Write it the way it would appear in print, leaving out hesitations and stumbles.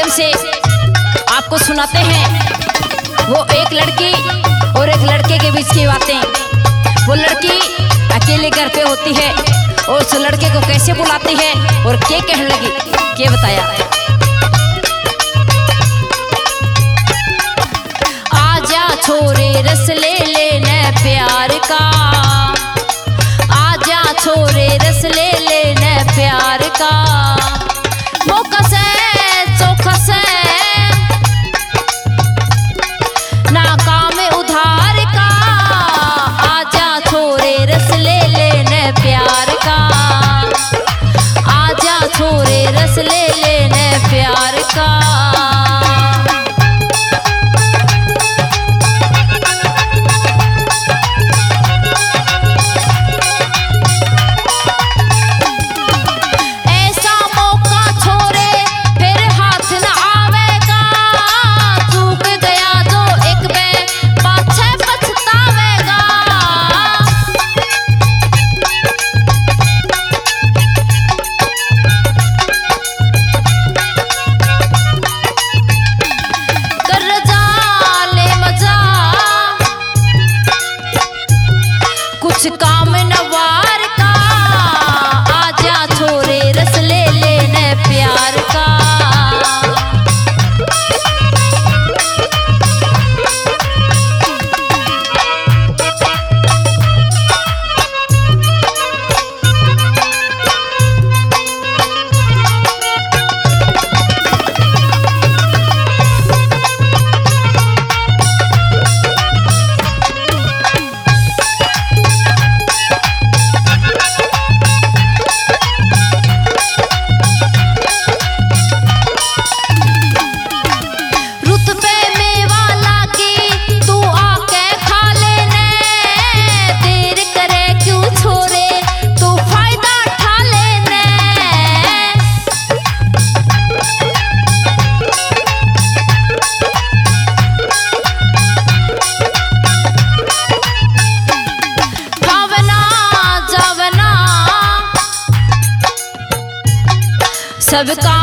माध्यम से आपको सुनाते हैं। वो एक लड़की और एक लड़के के बीच की बातें। वो लड़की अकेले घर पे होती है और उस लड़के को कैसे बुलाती है और क्या कहने लगी, क्या बताया। आजा छोरे रस ले लेने प्यार का, आजा छोरे रस ले लेने प्यार का, मौका से चौखा से ना काम उधार का। आजा छोरे रस ले लेने प्यार का, आजा छोरे रस ले लेने प्यार का। काम नवार का, आजा छोरे रस ले लेने प्यार का। सबका